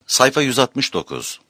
Sayfa 169.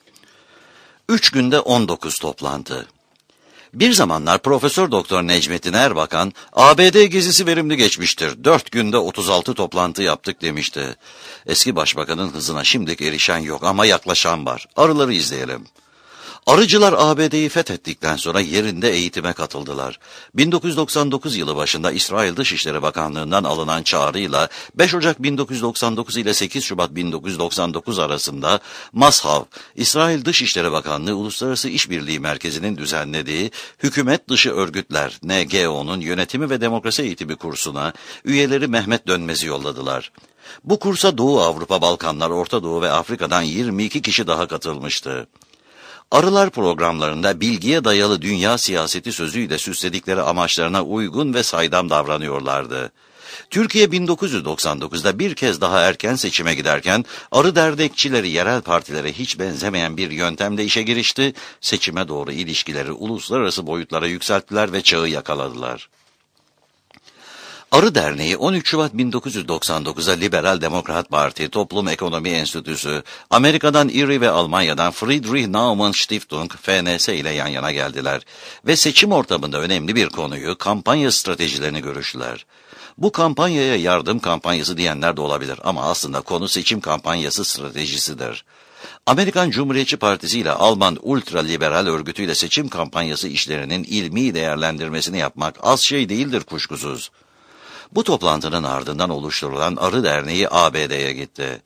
3 günde 19 toplantı. Bir zamanlar Profesör Doktor Necmettin Erbakan, ABD gezisi verimli geçmiştir, 4 günde 36 toplantı yaptık demişti. Eski başbakanın hızına şimdilik erişen yok ama yaklaşan var. Arıları izleyelim. Arıcılar ABD'yi fethettikten sonra yerinde eğitime katıldılar. 1999 yılı başında İsrail Dışişleri Bakanlığı'ndan alınan çağrıyla 5 Ocak 1999 ile 8 Şubat 1999 arasında MASHAV, İsrail Dışişleri Bakanlığı Uluslararası İşbirliği Merkezi'nin düzenlediği Hükümet Dışı Örgütler NGO'nun Yönetimi ve Demokrasi Eğitimi kursuna üyeleri Mehmet Dönmez'i yolladılar. Bu kursa Doğu Avrupa, Balkanlar, Orta Doğu ve Afrika'dan 22 kişi daha katılmıştı. Arılar programlarında bilgiye dayalı dünya siyaseti sözüyle süsledikleri amaçlarına uygun ve saydam davranıyorlardı. Türkiye 1999'da bir kez daha erken seçime giderken arı dernekçileri yerel partilere hiç benzemeyen bir yöntemle işe girişti, seçime doğru ilişkileri uluslararası boyutlara yükselttiler ve çağı yakaladılar. Arı Derneği 13 Şubat 1999'a Liberal Demokrat Parti, Toplum Ekonomi Enstitüsü, Amerika'dan IRI ve Almanya'dan Friedrich Naumann Stiftung, FNS ile yan yana geldiler ve seçim ortamında önemli bir konuyu, kampanya stratejilerini görüştüler. Bu kampanyaya yardım kampanyası diyenler de olabilir ama aslında konu seçim kampanyası stratejisidir. Amerikan Cumhuriyetçi Partisi ile Alman ultraliberal örgütüyle seçim kampanyası işlerinin ilmi değerlendirmesini yapmak az şey değildir kuşkusuz. Bu toplantının ardından oluşturulan Arı Derneği ABD'ye gitti.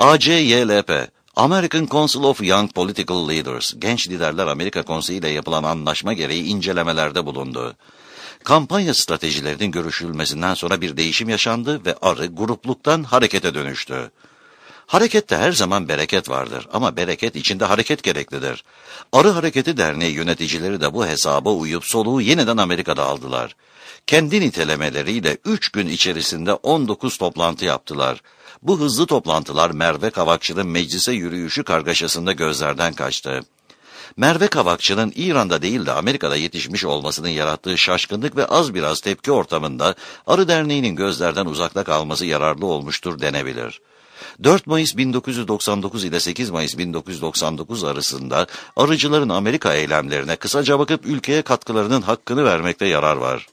ACYLP, American Council of Young Political Leaders, Genç Liderler Amerika Konseyi ile yapılan anlaşma gereği incelemelerde bulundu. Kampanya stratejilerinin görüşülmesinden sonra bir değişim yaşandı ve Arı grupluktan harekete dönüştü. Harekette her zaman bereket vardır ama bereket içinde hareket gereklidir. Arı Hareketi Derneği yöneticileri de bu hesaba uyup soluğu yeniden Amerika'da aldılar. Kendi nitelemeleriyle 3 gün içerisinde 19 toplantı yaptılar. Bu hızlı toplantılar Merve Kavakçı'nın meclise yürüyüşü kargaşasında gözlerden kaçtı. Merve Kavakçı'nın İran'da değil de Amerika'da yetişmiş olmasının yarattığı şaşkınlık ve az biraz tepki ortamında Arı Derneği'nin gözlerden uzakta kalması yararlı olmuştur denebilir. 4 Mayıs 1999 ile 8 Mayıs 1999 arasında arıcıların Amerika eylemlerine kısaca bakıp ülkeye katkılarının hakkını vermekte yarar var.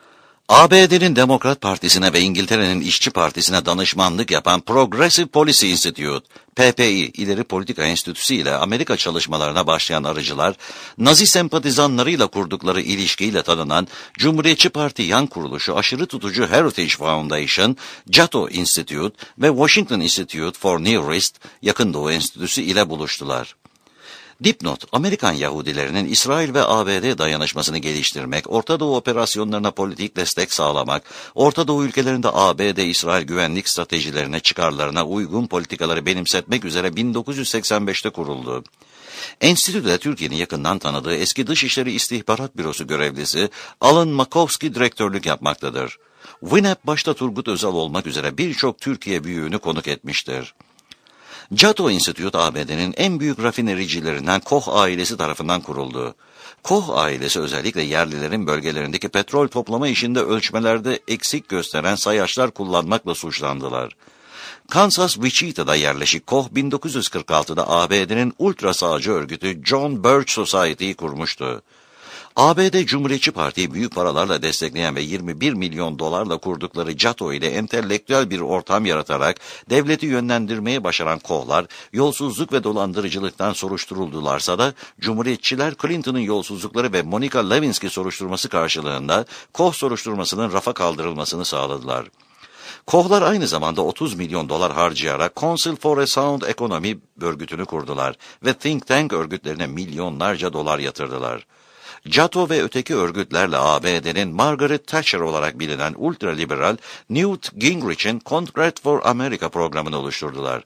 ABD'nin Demokrat Partisi'ne ve İngiltere'nin İşçi Partisi'ne danışmanlık yapan Progressive Policy Institute, PPI, İleri Politika Enstitüsü ile Amerika çalışmalarına başlayan arıcılar, Nazi sempatizanlarıyla kurdukları ilişkiyle tanınan Cumhuriyetçi Parti yan kuruluşu aşırı tutucu Heritage Foundation, Cato Institute ve Washington Institute for Near East, Yakın Doğu Enstitüsü ile buluştular. Dipnot, Amerikan Yahudilerinin İsrail ve ABD dayanışmasını geliştirmek, Orta Doğu operasyonlarına politik destek sağlamak, Orta Doğu ülkelerinde ABD-İsrail güvenlik stratejilerine, çıkarlarına uygun politikaları benimsetmek üzere 1985'te kuruldu. Enstitüde Türkiye'nin yakından tanıdığı eski Dışişleri İstihbarat Bürosu görevlisi Alan Makovsky direktörlük yapmaktadır. WINEP başta Turgut Özal olmak üzere birçok Türkiye büyüğünü konuk etmiştir. Cato Institute ABD'nin en büyük rafinericilerinden Koch ailesi tarafından kuruldu. Koch ailesi özellikle yerlilerin bölgelerindeki petrol toplama işinde ölçmelerde eksik gösteren sayaçlar kullanmakla suçlandılar. Kansas Wichita'da yerleşik Koch 1946'da ABD'nin ultra sağcı örgütü John Birch Society'yi kurmuştu. ABD Cumhuriyetçi Parti'yi büyük paralarla destekleyen ve 21 milyon dolarla kurdukları Cato ile entelektüel bir ortam yaratarak devleti yönlendirmeye başaran Kochlar, yolsuzluk ve dolandırıcılıktan soruşturuldularsa da Cumhuriyetçiler Clinton'ın yolsuzlukları ve Monica Lewinsky soruşturması karşılığında Koch soruşturmasının rafa kaldırılmasını sağladılar. Kochlar aynı zamanda 30 milyon dolar harcayarak Council for a Sound Economy örgütünü kurdular ve think tank örgütlerine milyonlarca dolar yatırdılar. Cato ve öteki örgütlerle ABD'nin Margaret Thatcher olarak bilinen ultraliberal Newt Gingrich'in Contract for America programını oluşturdular.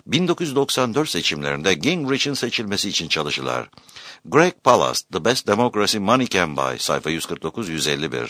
1994 seçimlerinde Gingrich'in seçilmesi için çalıştılar. Greg Palast, The Best Democracy Money Can Buy, sayfa 149-151.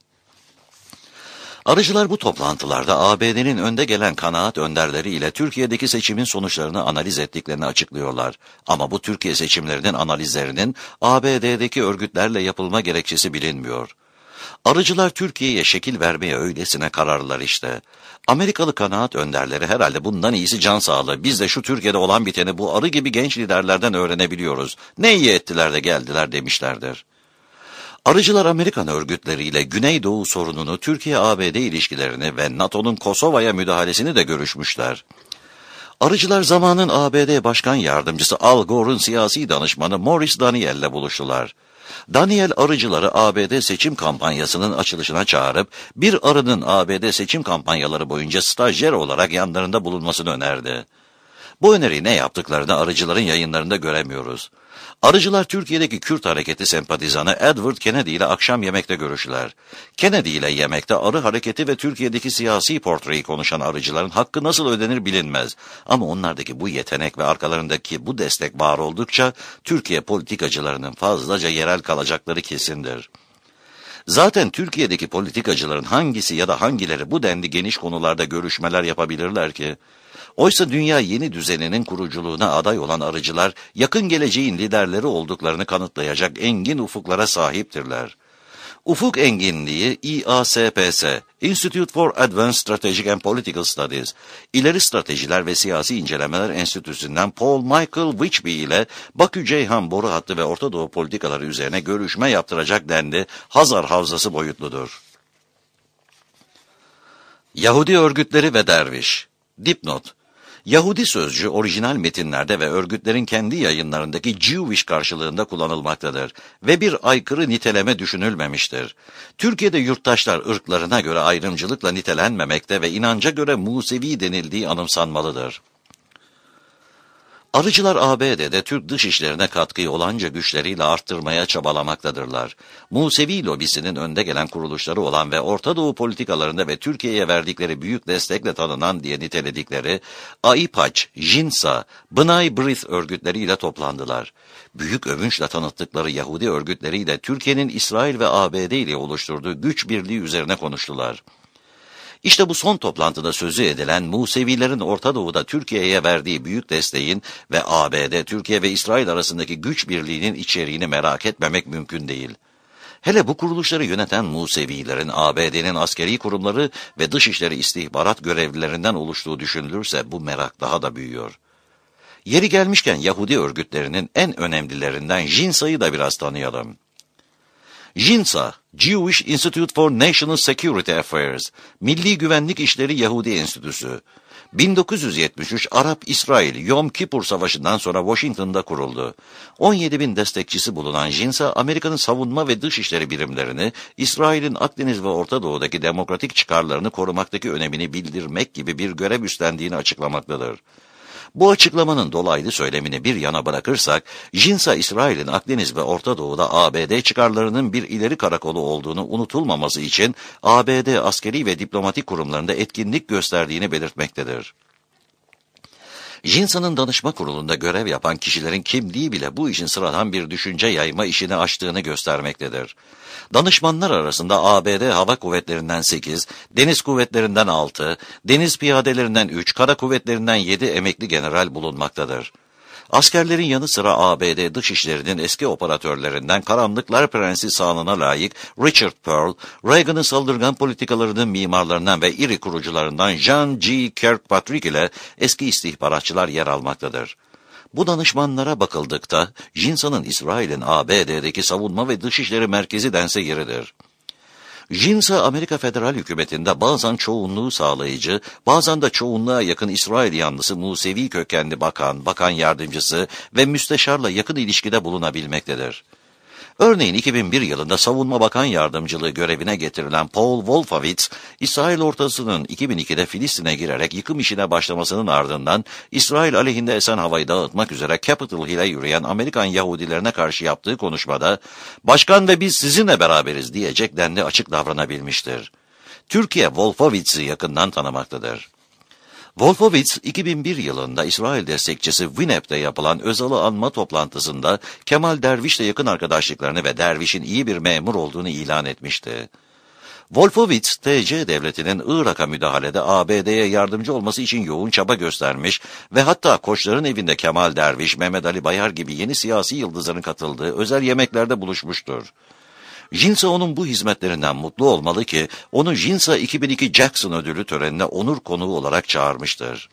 Arıcılar bu toplantılarda ABD'nin önde gelen kanaat önderleri ile Türkiye'deki seçimin sonuçlarını analiz ettiklerini açıklıyorlar. Ama bu Türkiye seçimlerinin analizlerinin ABD'deki örgütlerle yapılma gerekçesi bilinmiyor. Arıcılar Türkiye'ye şekil vermeye öylesine kararlılar işte. Amerikalı kanaat önderleri herhalde bundan iyisi can sağlığı. Biz de şu Türkiye'de olan biteni bu arı gibi genç liderlerden öğrenebiliyoruz. Ne iyi ettiler de geldiler demişlerdir. Arıcılar Amerikan örgütleriyle Güneydoğu sorununu, Türkiye-ABD ilişkilerini ve NATO'nun Kosova'ya müdahalesini de görüşmüşler. Arıcılar zamanın ABD Başkan Yardımcısı Al Gore'un siyasi danışmanı Morris Daniel'le buluştular. Daniel arıcıları ABD seçim kampanyasının açılışına çağırıp bir arının ABD seçim kampanyaları boyunca stajyer olarak yanlarında bulunmasını önerdi. Bu öneriyi ne yaptıklarını arıcıların yayınlarında göremiyoruz. Arıcılar Türkiye'deki Kürt hareketi sempatizanı Edward Kennedy ile akşam yemekte görüştüler. Kennedy ile yemekte arı hareketi ve Türkiye'deki siyasi portreyi konuşan arıcıların hakkı nasıl ödenir bilinmez. Ama onlardaki bu yetenek ve arkalarındaki bu destek var oldukça Türkiye politikacılarının fazlaca yerel kalacakları kesindir. Zaten Türkiye'deki politikacıların hangisi ya da hangileri bu denli geniş konularda görüşmeler yapabilirler ki? Oysa dünya yeni düzeninin kuruculuğuna aday olan arıcılar, yakın geleceğin liderleri olduklarını kanıtlayacak engin ufuklara sahiptirler. Ufuk enginliği IASPS, Institute for Advanced Strategic and Political Studies, İleri Stratejiler ve Siyasi İncelemeler Enstitüsü'nden Paul Michael Whitby ile Bakü-Ceyhan boru hattı ve Orta Doğu politikaları üzerine görüşme yaptıracak dendi, Hazar Havzası boyutludur. Yahudi örgütleri ve derviş. Dipnot: Yahudi sözcüğü orijinal metinlerde ve örgütlerin kendi yayınlarındaki Jewish karşılığında kullanılmaktadır ve bir aykırı niteleme düşünülmemiştir. Türkiye'de yurttaşlar ırklarına göre ayrımcılıkla nitelenmemekte ve inanca göre Musevi denildiği anımsanmalıdır. Arıcılar ABD'de Türk dışişlerine katkıyı olanca güçleriyle arttırmaya çabalamaktadırlar. Musevi lobisinin önde gelen kuruluşları olan ve Orta Doğu politikalarında ve Türkiye'ye verdikleri büyük destekle tanınan diye niteledikleri AİPAC, JINSA, B'nai B'rith örgütleriyle toplandılar. Büyük övünçle tanıttıkları Yahudi örgütleriyle Türkiye'nin İsrail ve ABD ile oluşturduğu güç birliği üzerine konuştular. İşte bu son toplantıda sözü edilen Musevilerin Orta Doğu'da Türkiye'ye verdiği büyük desteğin ve ABD, Türkiye ve İsrail arasındaki güç birliğinin içeriğini merak etmemek mümkün değil. Hele bu kuruluşları yöneten Musevilerin ABD'nin askeri kurumları ve dışişleri istihbarat görevlilerinden oluştuğu düşünülürse bu merak daha da büyüyor. Yeri gelmişken Yahudi örgütlerinin en önemlilerinden JINSA'yı da biraz tanıyalım. JINSA, Jewish Institute for National Security Affairs, Milli Güvenlik İşleri Yahudi Enstitüsü. 1973 Arap-İsrail Yom Kippur Savaşı'ndan sonra Washington'da kuruldu. 17.000 destekçisi bulunan JINSA, Amerika'nın savunma ve dışişleri birimlerini, İsrail'in Akdeniz ve Orta Doğu'daki demokratik çıkarlarını korumaktaki önemini bildirmek gibi bir görev üstlendiğini açıklamaktadır. Bu açıklamanın dolaylı söylemini bir yana bırakırsak, JINSA, İsrail'in Akdeniz ve Orta Doğu'da ABD çıkarlarının bir ileri karakolu olduğunu unutulmaması için ABD askeri ve diplomatik kurumlarında etkinlik gösterdiğini belirtmektedir. JINSA'nın danışma kurulunda görev yapan kişilerin kimliği bile bu işin sıradan bir düşünce yayma işini aştığını göstermektedir. Danışmanlar arasında ABD Hava Kuvvetlerinden 8, Deniz Kuvvetlerinden 6, Deniz Piyadelerinden 3, Kara Kuvvetlerinden 7 emekli general bulunmaktadır. Askerlerin yanı sıra ABD Dışişleri'nin eski operatörlerinden Karanlıklar Prensi sanına layık Richard Pearl, Reagan'ın saldırgan politikalarının mimarlarından ve iri kurucularından John G. Kirkpatrick ile eski istihbaratçılar yer almaktadır. Bu danışmanlara bakıldıkta, JINSA'nın İsrail'in ABD'deki savunma ve dışişleri merkezi dense yeridir. JINSA, Amerika Federal Hükümeti'nde bazen çoğunluğu sağlayıcı, bazen de çoğunluğa yakın İsrail yanlısı Musevi kökenli bakan, bakan yardımcısı ve müsteşarla yakın ilişkide bulunabilmektedir. Örneğin 2001 yılında Savunma Bakan Yardımcılığı görevine getirilen Paul Wolfowitz, İsrail ortasının 2002'de Filistin'e girerek yıkım işine başlamasının ardından İsrail aleyhinde esen havayı dağıtmak üzere Capitol Hill'e yürüyen Amerikan Yahudilerine karşı yaptığı konuşmada, "Başkan ve biz sizinle beraberiz" diyecek denli açık davranabilmiştir. Türkiye, Wolfowitz'i yakından tanımaktadır. Wolfowitz, 2001 yılında İsrail destekçisi Wineb'de yapılan Özal'ı anma toplantısında Kemal Derviş'le yakın arkadaşlıklarını ve Derviş'in iyi bir memur olduğunu ilan etmişti. Wolfowitz, TC devletinin Irak'a müdahalede ABD'ye yardımcı olması için yoğun çaba göstermiş ve hatta Koçların evinde Kemal Derviş, Mehmet Ali Bayar gibi yeni siyasi yıldızların katıldığı özel yemeklerde buluşmuştur. Jinsa onun bu hizmetlerinden mutlu olmalı ki onu Jinsa 2002 Jackson ödülü törenine onur konuğu olarak çağırmıştır.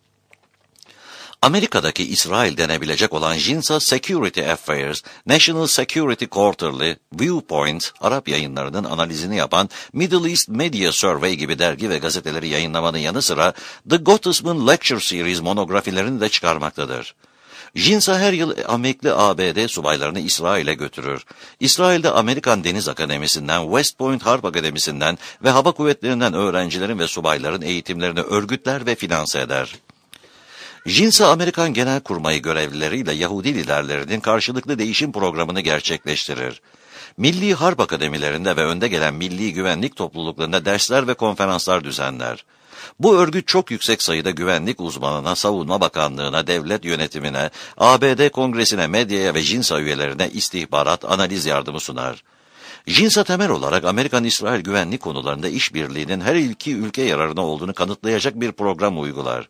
Amerika'daki İsrail denebilecek olan Jinsa Security Affairs, National Security Quarterly, Viewpoint, Arap yayınlarının analizini yapan Middle East Media Survey gibi dergi ve gazeteleri yayınlamanın yanı sıra The Gottesman Lecture Series monografilerini de çıkarmaktadır. Jinsa her yıl emekli ABD subaylarını İsrail'e götürür. İsrail'de Amerikan Deniz Akademisi'nden, West Point Harp Akademisi'nden ve Hava Kuvvetleri'nden öğrencilerin ve subayların eğitimlerini örgütler ve finanse eder. Jinsa, Amerikan Genelkurmayı görevlileriyle Yahudi liderlerinin karşılıklı değişim programını gerçekleştirir. Milli Harp Akademilerinde ve önde gelen milli güvenlik topluluklarında dersler ve konferanslar düzenler. Bu örgüt çok yüksek sayıda güvenlik uzmanına, Savunma Bakanlığı'na, devlet yönetimine, ABD Kongresi'ne, medyaya ve Jinsa üyelerine istihbarat, analiz yardımı sunar. Jinsa temel olarak Amerikan-İsrail güvenlik konularında işbirliğinin her iki ülke yararına olduğunu kanıtlayacak bir program uygular.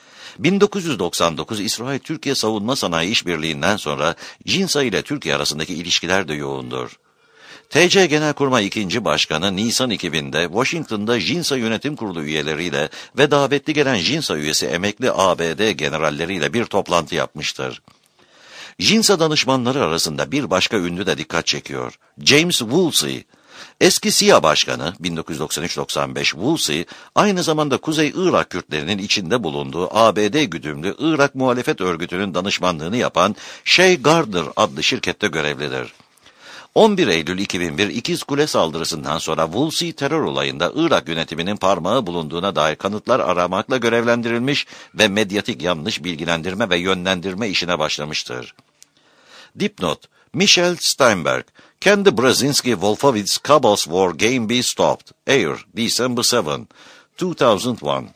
1999 İsrail-Türkiye Savunma Sanayi İşbirliği'nden sonra Jinsa ile Türkiye arasındaki ilişkiler de yoğundur. TC Genelkurmay 2. Başkanı Nisan 2000'de Washington'da Jinsa Yönetim Kurulu üyeleriyle ve davetli gelen Jinsa üyesi emekli ABD generalleriyle bir toplantı yapmıştır. Jinsa danışmanları arasında bir başka ünlü de dikkat çekiyor. James Woolsey. Eski CIA Başkanı 1993-95 Woolsey, aynı zamanda Kuzey Irak Kürtlerinin içinde bulunduğu ABD güdümlü Irak Muhalefet Örgütü'nün danışmanlığını yapan Shea Gardner adlı şirkette görevlidir. 11 Eylül 2001 İkizkule saldırısından sonra Woolsey terör olayında Irak yönetiminin parmağı bulunduğuna dair kanıtlar aramakla görevlendirilmiş ve medyatik yanlış bilgilendirme ve yönlendirme işine başlamıştır. Dipnot: Michel Steinberg, Can the Brzezinski-Wolfowitz-Cabals War Game Be Stopped? Air, December 7, 2001.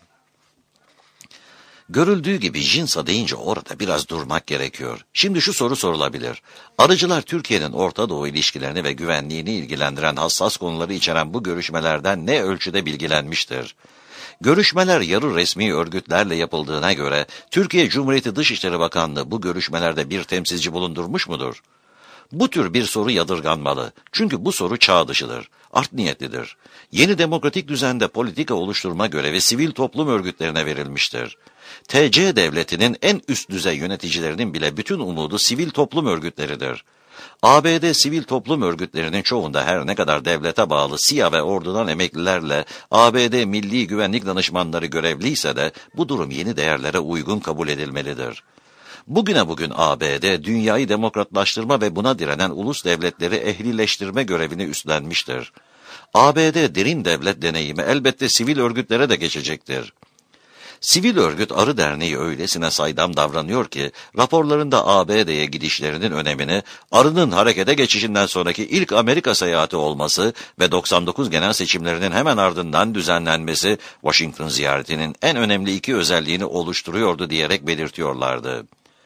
Görüldüğü gibi Jinsa deyince orada biraz durmak gerekiyor. Şimdi şu soru sorulabilir. Arıcılar Türkiye'nin Orta Doğu ilişkilerini ve güvenliğini ilgilendiren hassas konuları içeren bu görüşmelerden ne ölçüde bilgilenmiştir? Görüşmeler yarı resmi örgütlerle yapıldığına göre Türkiye Cumhuriyeti Dışişleri Bakanlığı bu görüşmelerde bir temsilci bulundurmuş mudur? Bu tür bir soru yadırganmalı. Çünkü bu soru çağ dışıdır, art niyetlidir. Yeni demokratik düzende politika oluşturma görevi sivil toplum örgütlerine verilmiştir. TC devletinin en üst düzey yöneticilerinin bile bütün umudu sivil toplum örgütleridir. ABD sivil toplum örgütlerinin çoğunda her ne kadar devlete bağlı CIA ve ordudan emeklilerle ABD Milli Güvenlik Danışmanları görevliyse de bu durum yeni değerlere uygun kabul edilmelidir. Bugüne bugün ABD, dünyayı demokratlaştırma ve buna direnen ulus devletleri ehlileştirme görevini üstlenmiştir. ABD derin devlet deneyimi elbette sivil örgütlere de geçecektir. Sivil örgüt Arı Derneği öylesine saydam davranıyor ki, raporlarında ABD'ye gidişlerinin önemini, Arı'nın harekete geçişinden sonraki ilk Amerika seyahati olması ve 99 genel seçimlerinin hemen ardından düzenlenmesi, Washington ziyaretinin en önemli iki özelliğini oluşturuyordu diyerek belirtiyorlardı.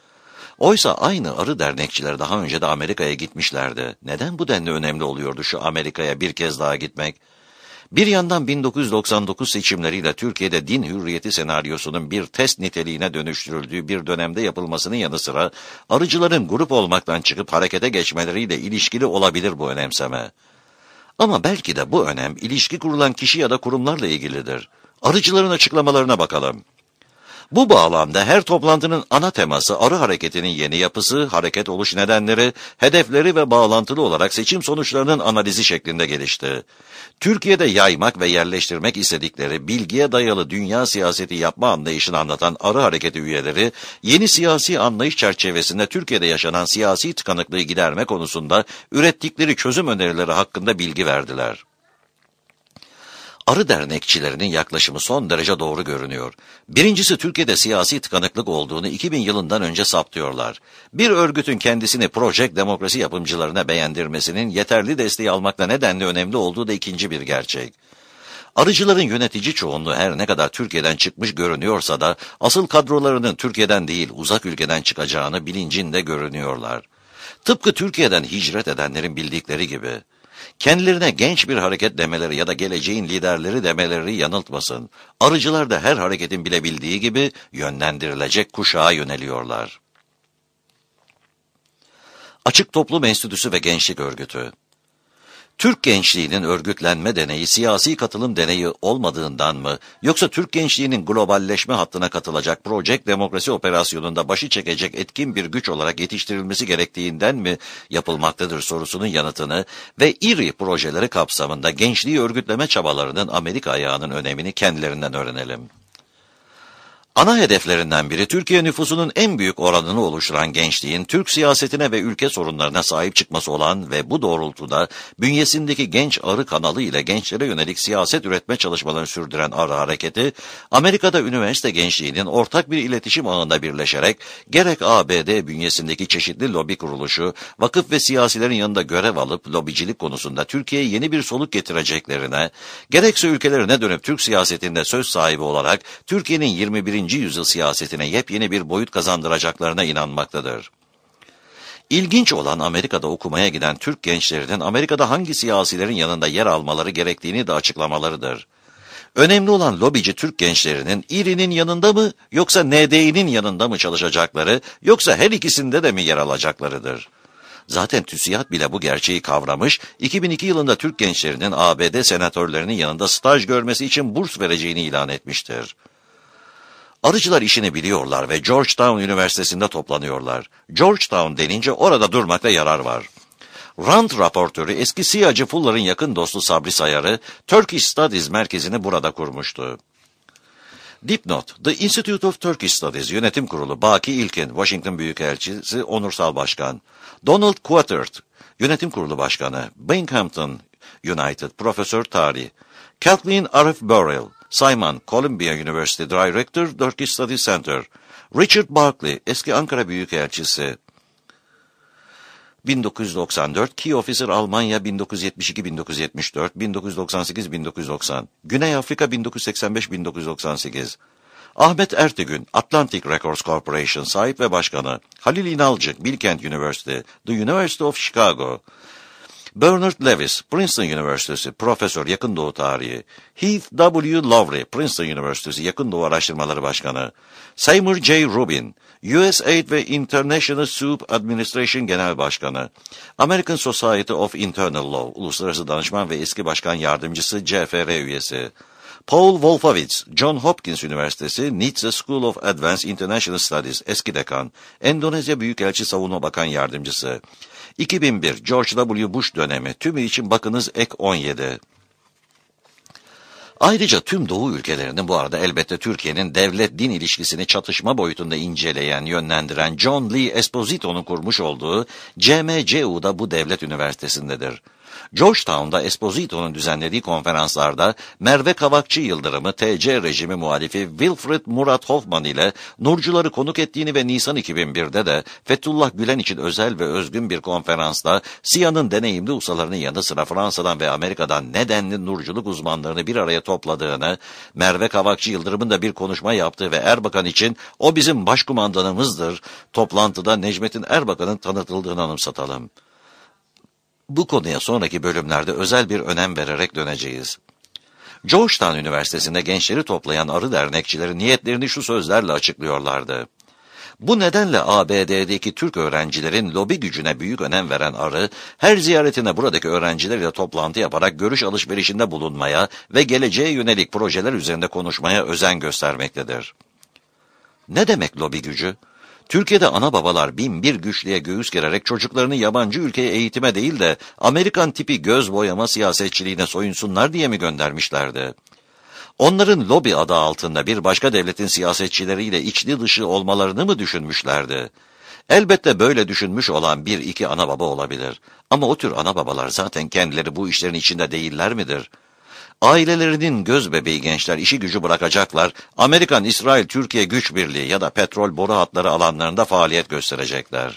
Oysa aynı Arı dernekçiler daha önce de Amerika'ya gitmişlerdi. Neden bu denli önemli oluyordu şu Amerika'ya bir kez daha gitmek? Bir yandan 1999 seçimleriyle Türkiye'de din hürriyeti senaryosunun bir test niteliğine dönüştürüldüğü bir dönemde yapılmasının yanı sıra, arıcıların grup olmaktan çıkıp harekete geçmeleriyle ilişkili olabilir bu önemseme. Ama belki de bu önem ilişki kurulan kişi ya da kurumlarla ilgilidir. Arıcıların açıklamalarına bakalım. Bu bağlamda her toplantının ana teması Arı Hareketi'nin yeni yapısı, hareket oluş nedenleri, hedefleri ve bağlantılı olarak seçim sonuçlarının analizi şeklinde gelişti. Türkiye'de yaymak ve yerleştirmek istedikleri bilgiye dayalı dünya siyaseti yapma anlayışını anlatan Arı Hareketi üyeleri, yeni siyasi anlayış çerçevesinde Türkiye'de yaşanan siyasi tıkanıklığı giderme konusunda ürettikleri çözüm önerileri hakkında bilgi verdiler. Arı dernekçilerinin yaklaşımı son derece doğru görünüyor. Birincisi, Türkiye'de siyasi tıkanıklık olduğunu 2000 yılından önce saptıyorlar. Bir örgütün kendisini Project Demokrasi yapımcılarına beğendirmesinin yeterli desteği almakla nedenli önemli olduğu da ikinci bir gerçek. Arıcıların yönetici çoğunluğu her ne kadar Türkiye'den çıkmış görünüyorsa da asıl kadrolarının Türkiye'den değil uzak ülkeden çıkacağını bilincinde görünüyorlar. Tıpkı Türkiye'den hicret edenlerin bildikleri gibi. Kendilerine genç bir hareket demeleri ya da geleceğin liderleri demeleri yanıltmasın. Arıcılar da her hareketin bilebildiği gibi yönlendirilecek kuşağa yöneliyorlar. Açık Toplum Enstitüsü ve Gençlik Örgütü. Türk gençliğinin örgütlenme deneyi siyasi katılım deneyi olmadığından mı, yoksa Türk gençliğinin globalleşme hattına katılacak Project Demokrasi operasyonunda başı çekecek etkin bir güç olarak yetiştirilmesi gerektiğinden mi yapılmaktadır sorusunun yanıtını ve İRİ projeleri kapsamında gençliği örgütleme çabalarının Amerika ayağının önemini kendilerinden öğrenelim. Ana hedeflerinden biri Türkiye nüfusunun en büyük oranını oluşturan gençliğin Türk siyasetine ve ülke sorunlarına sahip çıkması olan ve bu doğrultuda bünyesindeki genç arı kanalı ile gençlere yönelik siyaset üretme çalışmalarını sürdüren arı hareketi, Amerika'da üniversite gençliğinin ortak bir iletişim ağında birleşerek gerek ABD bünyesindeki çeşitli lobi kuruluşu, vakıf ve siyasilerin yanında görev alıp lobicilik konusunda Türkiye'ye yeni bir soluk getireceklerine, gerekse ülkelerine dönüp Türk siyasetinde söz sahibi olarak Türkiye'nin 21. yüzyıl siyasetine yepyeni bir boyut kazandıracaklarına inanmaktadır. İlginç olan Amerika'da okumaya giden Türk gençlerinin Amerika'da hangi siyasilerin yanında yer almaları gerektiğini de açıklamalarıdır. Önemli olan lobici Türk gençlerinin İRİ'nin yanında mı yoksa NDİ'nin yanında mı çalışacakları yoksa her ikisinde de mi yer alacaklarıdır. Zaten TÜSİAD bile bu gerçeği kavramış, 2002 yılında Türk gençlerinin ABD senatörlerinin yanında staj görmesi için burs vereceğini ilan etmiştir. Arıcılar işini biliyorlar ve Georgetown Üniversitesi'nde toplanıyorlar. Georgetown denince orada durmakta yarar var. Rand raportörü eski SİA'cı Fuller'ın yakın dostu Sabri Sayar'ı Turkish Studies merkezini burada kurmuştu. Dipnot: The Institute of Turkish Studies Yönetim Kurulu Baki İlkin, Washington Büyükelçisi Onursal Başkan. Donald Quattert, Yönetim Kurulu Başkanı. Binghamton United, Profesör Tarih. Kathleen Arif Burrell, Simon, Columbia University Director, Turkish Studies Center. Richard Barkley, eski Ankara Büyükelçisi. 1994, Key Officer Almanya 1972-1974, 1998-1990. Güney Afrika 1985-1998. Ahmet Ertegün, Atlantic Records Corporation sahip ve başkanı. Halil İnalcık, Bilkent University, The University of Chicago. Bernard Lewis, Princeton Üniversitesi, Profesör Yakın Doğu Tarihi. Heath W. Lowry, Princeton Üniversitesi Yakın Doğu Araştırmaları Başkanı. Seymour J. Rubin, USAID ve International Soup Administration Genel Başkanı. American Society of Internal Law, Uluslararası Danışman ve eski Başkan Yardımcısı CFR üyesi. Paul Wolfowitz, John Hopkins Üniversitesi, Nietzsche School of Advanced International Studies, eski dekan. Endonezya Büyükelçi Savunma Bakan Yardımcısı. 2001, George W. Bush dönemi, tümü için bakınız ek 17. Ayrıca tüm Doğu ülkelerinin bu arada elbette Türkiye'nin devlet-din ilişkisini çatışma boyutunda inceleyen, yönlendiren John Lee Esposito'nun kurmuş olduğu CMCU da bu devlet üniversitesindedir. Georgetown'da Esposito'nun düzenlediği konferanslarda Merve Kavakçı Yıldırım'ı TC rejimi muhalifi Wilfred Murat Hoffman ile Nurcuları konuk ettiğini ve Nisan 2001'de de Fethullah Gülen için özel ve özgün bir konferansta SİA'nın deneyimli ustalarının yanı sıra Fransa'dan ve Amerika'dan nedenli Nurculuk uzmanlarını bir araya topladığını, Merve Kavakçı Yıldırım'ın da bir konuşma yaptığı ve Erbakan için "O bizim başkumandanımızdır" toplantıda Necmettin Erbakan'ın tanıtıldığını anımsatalım. Bu konuya sonraki bölümlerde özel bir önem vererek döneceğiz. Georgetown Üniversitesi'nde gençleri toplayan arı dernekçileri niyetlerini şu sözlerle açıklıyorlardı. Bu nedenle ABD'deki Türk öğrencilerin lobi gücüne büyük önem veren arı, her ziyaretine buradaki öğrencilerle toplantı yaparak görüş alışverişinde bulunmaya ve geleceğe yönelik projeler üzerinde konuşmaya özen göstermektedir. Ne demek lobi gücü? Türkiye'de ana babalar bin bir güçlüğe göğüs gererek çocuklarını yabancı ülkeye eğitime değil de Amerikan tipi göz boyama siyasetçiliğine soyunsunlar diye mi göndermişlerdi? Onların lobi adı altında bir başka devletin siyasetçileriyle içli dışı olmalarını mı düşünmüşlerdi? Elbette böyle düşünmüş olan bir iki ana baba olabilir. Ama o tür ana babalar zaten kendileri bu işlerin içinde değiller midir? Ailelerinin göz bebeği gençler işi gücü bırakacaklar, Amerikan, İsrail, Türkiye güç birliği ya da petrol boru hatları alanlarında faaliyet gösterecekler.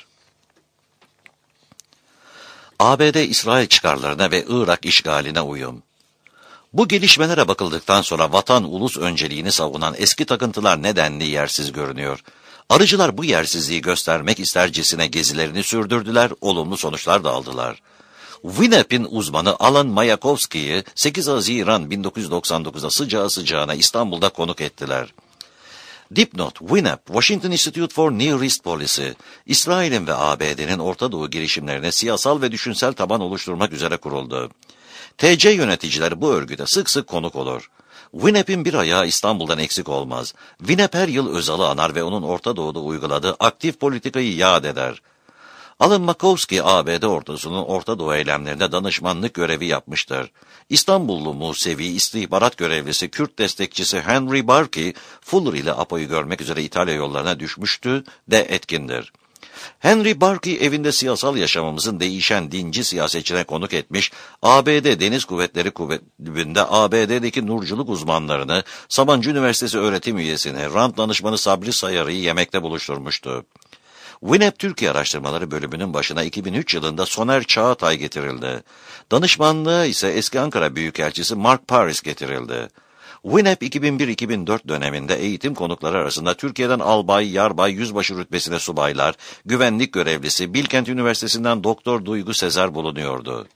ABD, İsrail çıkarlarına ve Irak işgaline uyum. Bu gelişmelere bakıldıktan sonra vatan ulus önceliğini savunan eski takıntılar nedenli yersiz görünüyor. Arıcılar bu yersizliği göstermek istercesine gezilerini sürdürdüler, olumlu sonuçlar da aldılar. WINEP'in uzmanı Alan Mayakovski'yi 8 Haziran 1999'da sıcağı sıcağına İstanbul'da konuk ettiler. Dipnot: WINEP, Washington Institute for Near East Policy, İsrail'in ve ABD'nin Orta Doğu girişimlerine siyasal ve düşünsel taban oluşturmak üzere kuruldu. TC yöneticileri bu örgüte sık sık konuk olur. WINEP'in bir ayağı İstanbul'dan eksik olmaz. WINEP her yıl Özal'ı anar ve onun Orta Doğu'da uyguladığı aktif politikayı yad eder. Alan Makowski, ABD ordusunun Orta Doğu eylemlerinde danışmanlık görevi yapmıştır. İstanbullu Musevi istihbarat görevlisi Kürt destekçisi Henry Barkey, Fuller ile APO'yu görmek üzere İtalya yollarına düşmüştü de etkindir. Henry Barkey evinde siyasal yaşamımızın değişen dinci siyasetçine konuk etmiş, ABD Deniz Kuvvetleri Kulübü'nde ABD'deki nurculuk uzmanlarını, Sabancı Üniversitesi öğretim üyesini, Rand danışmanı Sabri Sayarı'yı yemekte buluşturmuştu. WINEP Türkiye Araştırmaları Bölümünün başına 2003 yılında Soner Çağatay getirildi. Danışmanlığa ise eski Ankara Büyükelçisi Mark Paris getirildi. WINEP 2001-2004 döneminde eğitim konukları arasında Türkiye'den albay, yarbay, yüzbaşı rütbesine subaylar, güvenlik görevlisi, Bilkent Üniversitesi'nden Doktor Duygu Sezer bulunuyordu.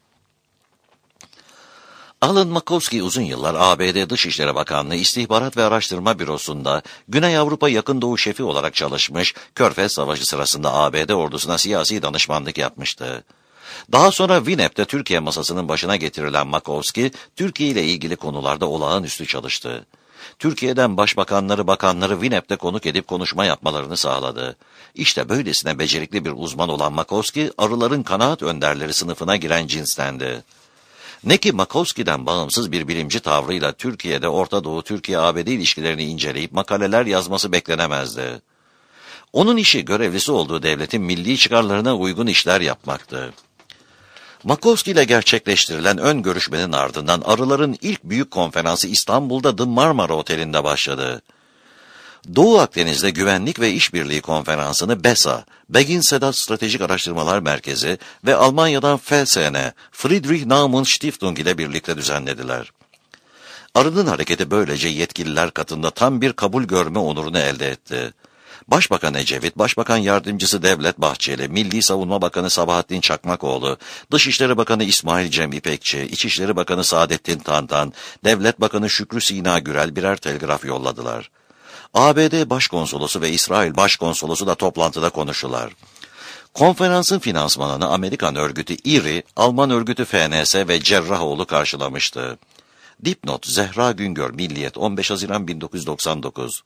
Alan Makowski uzun yıllar ABD Dışişleri Bakanlığı İstihbarat ve Araştırma Bürosu'nda Güney Avrupa Yakın Doğu şefi olarak çalışmış, Körfez Savaşı sırasında ABD ordusuna siyasi danışmanlık yapmıştı. Daha sonra WINEP'te Türkiye masasının başına getirilen Makowski, Türkiye ile ilgili konularda olağanüstü çalıştı. Türkiye'den bakanları WINEP'te konuk edip konuşma yapmalarını sağladı. İşte böylesine becerikli bir uzman olan Makowski, arıların kanaat önderleri sınıfına giren cinstendi. Ne ki Makowski'den bağımsız bir bilimci tavrıyla Türkiye'de Orta Doğu Türkiye-ABD ilişkilerini inceleyip makaleler yazması beklenemezdi. Onun işi görevlisi olduğu devletin milli çıkarlarına uygun işler yapmaktı. Makowski ile gerçekleştirilen ön görüşmenin ardından arıların ilk büyük konferansı İstanbul'da The Marmara Oteli'nde başladı. Doğu Akdeniz'de Güvenlik ve İşbirliği Konferansı'nı BESA, Begin Sedat Stratejik Araştırmalar Merkezi ve Almanya'dan FSN, Friedrich Naumann Stiftung ile birlikte düzenlediler. Arı'nın hareketi böylece yetkililer katında tam bir kabul görme onurunu elde etti. Başbakan Ecevit, Başbakan Yardımcısı Devlet Bahçeli, Milli Savunma Bakanı Sabahattin Çakmakoğlu, Dışişleri Bakanı İsmail Cem İpekçi, İçişleri Bakanı Saadettin Tantan, Devlet Bakanı Şükrü Sina Gürel birer telgraf yolladılar. ABD Başkonsolosu ve İsrail Başkonsolosu da toplantıda konuştular. Konferansın finansmanını Amerikan örgütü IRI, Alman örgütü FNS ve Cerrahoğlu karşılamıştı. Dipnot Zehra Güngör, Milliyet, 15 Haziran 1999.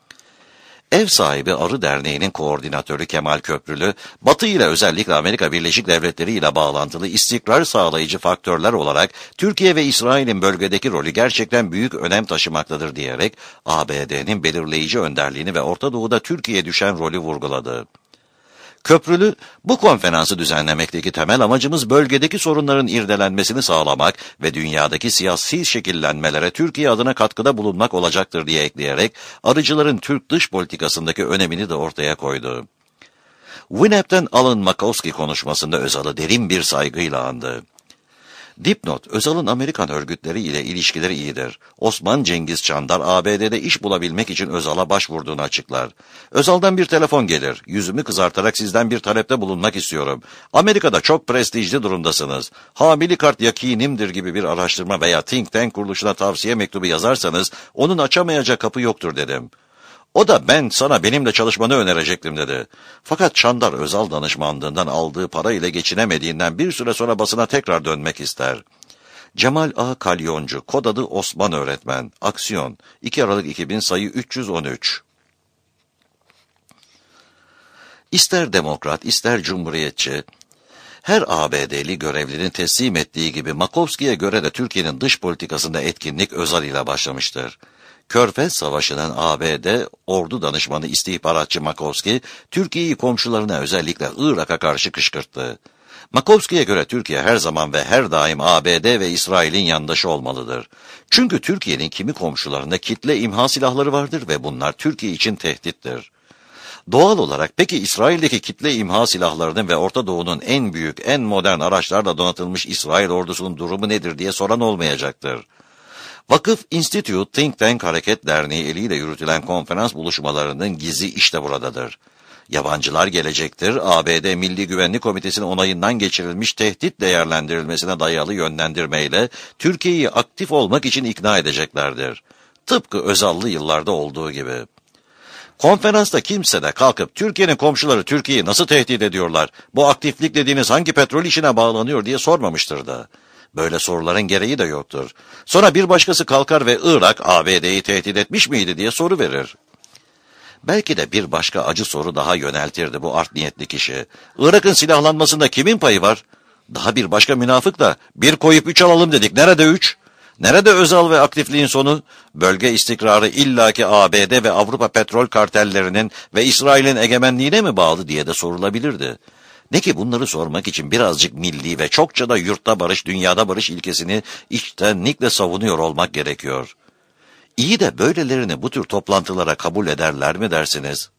Ev sahibi Arı Derneği'nin koordinatörü Kemal Köprülü, Batı ile özellikle Amerika Birleşik Devletleri ile bağlantılı istikrar sağlayıcı faktörler olarak Türkiye ve İsrail'in bölgedeki rolü gerçekten büyük önem taşımaktadır diyerek ABD'nin belirleyici önderliğini ve Orta Doğu'da Türkiye'ye düşen rolü vurguladı. Köprülü, bu konferansı düzenlemekteki temel amacımız bölgedeki sorunların irdelenmesini sağlamak ve dünyadaki siyasi şekillenmelere Türkiye adına katkıda bulunmak olacaktır diye ekleyerek arıcıların Türk dış politikasındaki önemini de ortaya koydu. WINEP'ten Alan Makowski konuşmasında Özal'ı derin bir saygıyla andı. Dipnot, Özal'ın Amerikan örgütleri ile ilişkileri iyidir. Osman Cengiz Çandar, ABD'de iş bulabilmek için Özal'a başvurduğunu açıklar. Özal'dan bir telefon gelir. Yüzümü kızartarak sizden bir talepte bulunmak istiyorum. Amerika'da çok prestijli durumdasınız. Hamili kart yakinimdir gibi bir araştırma veya think tank kuruluşuna tavsiye mektubu yazarsanız onun açamayacağı kapı yoktur dedim. O da ben sana benimle çalışmanı önerecektim dedi. Fakat Çandar Özal danışmanlığından aldığı para ile geçinemediğinden bir süre sonra basına tekrar dönmek ister. Cemal A. Kalyoncu, kod adı Osman Öğretmen, Aksiyon, 2 Aralık 2000 sayı 313. İster demokrat, ister cumhuriyetçi, her ABD'li görevlinin teslim ettiği gibi Makowski'ye göre de Türkiye'nin dış politikasında etkinlik Özal ile başlamıştır. Körfez Savaşı'nın ABD ordu danışmanı istihbaratçı Makowski, Türkiye'yi komşularına özellikle Irak'a karşı kışkırttı. Makowski'ye göre Türkiye her zaman ve her daim ABD ve İsrail'in yandaşı olmalıdır. Çünkü Türkiye'nin kimi komşularında kitle imha silahları vardır ve bunlar Türkiye için tehdittir. Doğal olarak peki İsrail'deki kitle imha silahlarının ve Orta Doğu'nun en büyük, en modern araçlarla donatılmış İsrail ordusunun durumu nedir diye soran olmayacaktır. Vakıf Institute Think Tank Hareket Derneği eliyle yürütülen konferans buluşmalarının gizi işte buradadır. Yabancılar gelecektir, ABD Milli Güvenlik Komitesi'nin onayından geçirilmiş tehdit değerlendirilmesine dayalı yönlendirmeyle Türkiye'yi aktif olmak için ikna edeceklerdir. Tıpkı Özal'lı yıllarda olduğu gibi. Konferansta kimse de kalkıp Türkiye'nin komşuları Türkiye'yi nasıl tehdit ediyorlar, bu aktiflik dediğiniz hangi petrol işine bağlanıyor diye sormamıştır da. Böyle soruların gereği de yoktur. Sonra bir başkası kalkar ve Irak ABD'yi tehdit etmiş miydi diye soru verir. Belki de bir başka acı soru daha yöneltirdi bu art niyetli kişi. Irak'ın silahlanmasında kimin payı var? Daha bir başka münafık da bir koyup 3 alalım dedik. Nerede 3? Nerede Özal ve aktifliğin sonu? Bölge istikrarı illaki ABD ve Avrupa petrol kartellerinin ve İsrail'in egemenliğine mi bağlı diye de sorulabilirdi. Ne ki bunları sormak için birazcık milli ve çokça da yurtta barış, dünyada barış ilkesini içtenlikle savunuyor olmak gerekiyor. İyi de böylelerini bu tür toplantılara kabul ederler mi dersiniz?